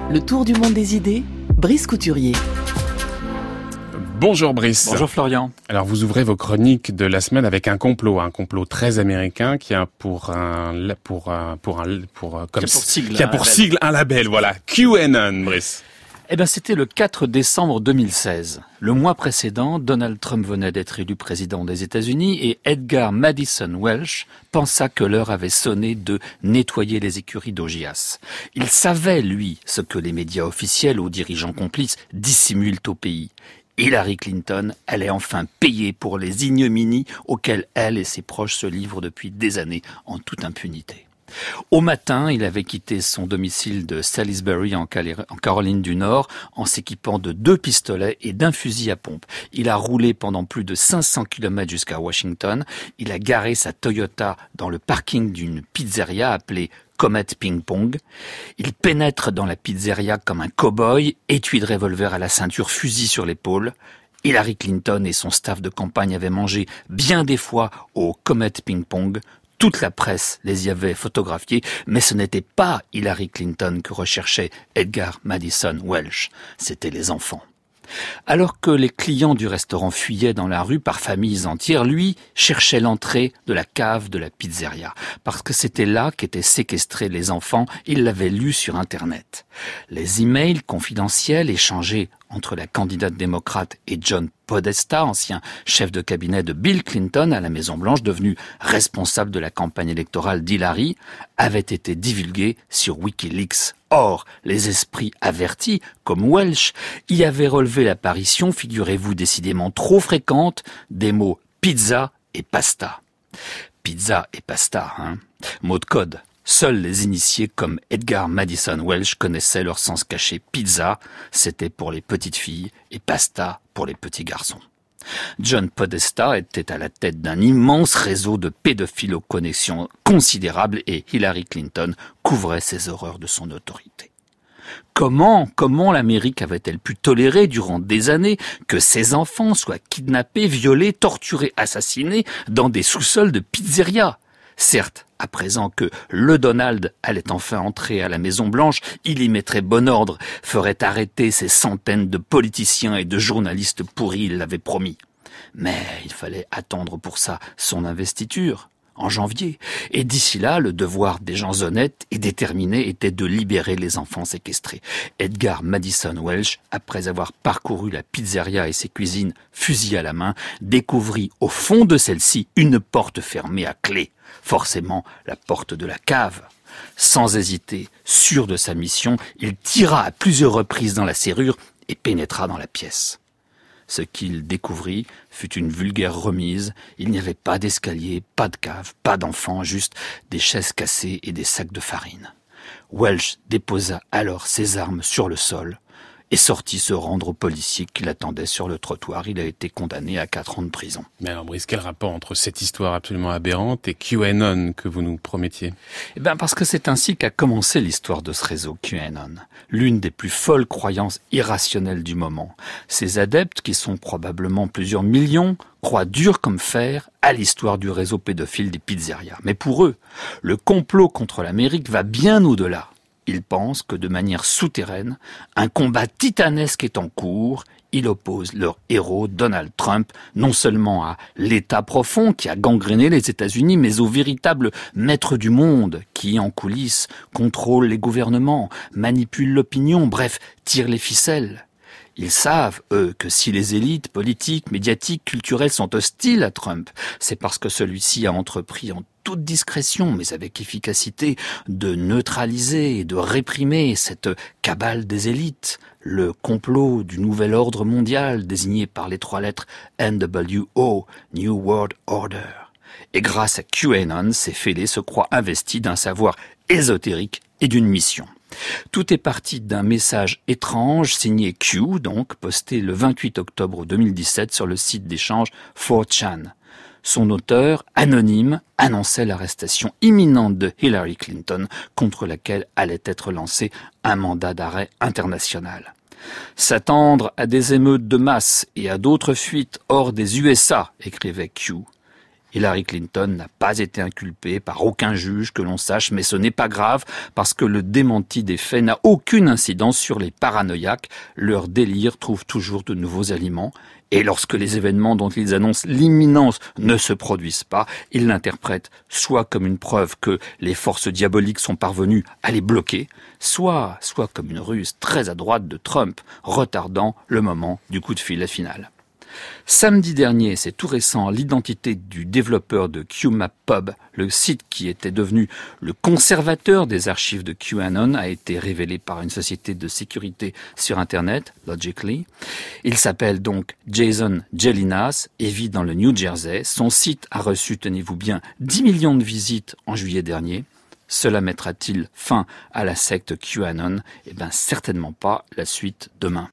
Le tour du monde des idées, Brice Couturier. Bonjour Brice. Bonjour Florian. Alors vous ouvrez vos chroniques de la semaine avec un complot très américain qui a pour sigle un label, voilà, QAnon, Brice. C'était le 4 décembre 2016. Le mois précédent, Donald Trump venait d'être élu président des États-Unis et Edgar Madison Welch pensa que l'heure avait sonné de nettoyer les écuries d'Augias. Il savait, lui, ce que les médias officiels ou dirigeants complices dissimulent au pays. Hillary Clinton allait enfin payer pour les ignominies auxquelles elle et ses proches se livrent depuis des années en toute impunité. Au matin, il avait quitté son domicile de Salisbury en Caroline du Nord en s'équipant de 2 pistolets et d'un fusil à pompe. Il a roulé pendant plus de 500 km jusqu'à Washington. Il a garé sa Toyota dans le parking d'une pizzeria appelée Comet Ping Pong. Il pénètre dans la pizzeria comme un cow-boy, étui de revolver à la ceinture, fusil sur l'épaule. Hillary Clinton et son staff de campagne avaient mangé bien des fois au Comet Ping Pong. Toute la presse les y avait photographiés, mais ce n'était pas Hillary Clinton que recherchait Edgar Madison Welch, c'était les enfants. Alors que les clients du restaurant fuyaient dans la rue par familles entières, lui cherchait l'entrée de la cave de la pizzeria, parce que c'était là qu'étaient séquestrés les enfants, il l'avait lu sur Internet. Les emails confidentiels échangés entre la candidate démocrate et John Podesta, ancien chef de cabinet de Bill Clinton à la Maison-Blanche, devenu responsable de la campagne électorale d'Hillary, avaient été divulgués sur Wikileaks. Or, les esprits avertis, comme Welch, y avaient relevé l'apparition, figurez-vous décidément trop fréquente, des mots pizza et pasta. Pizza et pasta, mot de code. Seuls les initiés comme Edgar Madison Welch connaissaient leur sens caché. Pizza, c'était pour les petites filles et pasta pour les petits garçons. John Podesta était à la tête d'un immense réseau de pédophiles aux connexions considérables et Hillary Clinton couvrait ces horreurs de son autorité. Comment l'Amérique avait-elle pu tolérer durant des années que ses enfants soient kidnappés, violés, torturés, assassinés dans des sous-sols de pizzeria ? Certes, à présent que le Donald allait enfin entrer à la Maison-Blanche, il y mettrait bon ordre, ferait arrêter ces centaines de politiciens et de journalistes pourris, il l'avait promis. Mais il fallait attendre pour ça son investiture, en janvier. Et d'ici là, le devoir des gens honnêtes et déterminés était de libérer les enfants séquestrés. Edgar Madison Welch, après avoir parcouru la pizzeria et ses cuisines, fusil à la main, découvrit au fond de celle-ci une porte fermée à clé. Forcément, la porte de la cave. Sans hésiter, sûr de sa mission, il tira à plusieurs reprises dans la serrure et pénétra dans la pièce. Ce qu'il découvrit fut une vulgaire remise. Il n'y avait pas d'escalier, pas de cave, pas d'enfants, juste des chaises cassées et des sacs de farine. Welch déposa alors ses armes sur le sol et sortit se rendre aux policiers qui l'attendaient sur le trottoir. Il a été condamné à 4 ans de prison. Mais alors Brice, quel rapport entre cette histoire absolument aberrante et QAnon que vous nous promettiez ? Parce que c'est ainsi qu'a commencé l'histoire de ce réseau QAnon. L'une des plus folles croyances irrationnelles du moment. Ces adeptes, qui sont probablement plusieurs millions, croient dur comme fer à l'histoire du réseau pédophile des pizzerias. Mais pour eux, le complot contre l'Amérique va bien au-delà. Ils pensent que de manière souterraine, un combat titanesque est en cours. Ils opposent leur héros, Donald Trump, non seulement à l'État profond qui a gangréné les États-Unis, mais au véritable maître du monde qui, en coulisses, contrôle les gouvernements, manipule l'opinion, bref, tire les ficelles. Ils savent, eux, que si les élites politiques, médiatiques, culturelles sont hostiles à Trump, c'est parce que celui-ci a entrepris en toute discrétion, mais avec efficacité, de neutraliser et de réprimer cette cabale des élites, le complot du nouvel ordre mondial désigné par les 3 lettres NWO, New World Order. Et grâce à QAnon, ces fêlés se croient investis d'un savoir ésotérique et d'une mission. Tout est parti d'un message étrange signé Q, donc posté le 28 octobre 2017 sur le site d'échange 4chan. Son auteur, anonyme, annonçait l'arrestation imminente de Hillary Clinton, contre laquelle allait être lancé un mandat d'arrêt international. S'attendre à des émeutes de masse et à d'autres fuites hors des USA, écrivait Q. Hillary Clinton n'a pas été inculpée par aucun juge que l'on sache, mais ce n'est pas grave parce que le démenti des faits n'a aucune incidence sur les paranoïaques. Leur délire trouve toujours de nouveaux aliments. Et lorsque les événements dont ils annoncent l'imminence ne se produisent pas, ils l'interprètent soit comme une preuve que les forces diaboliques sont parvenues à les bloquer, soit comme une ruse très adroite de Trump, retardant le moment du coup de filet final. Samedi dernier, c'est tout récent, l'identité du développeur de QMapPub, le site qui était devenu le conservateur des archives de QAnon, a été révélée par une société de sécurité sur Internet, Logically. Il s'appelle donc Jason Gelinas et vit dans le New Jersey. Son site a reçu, tenez-vous bien, 10 millions de visites en juillet dernier. Cela mettra-t-il fin à la secte QAnon ? Eh bien, certainement pas. La suite demain.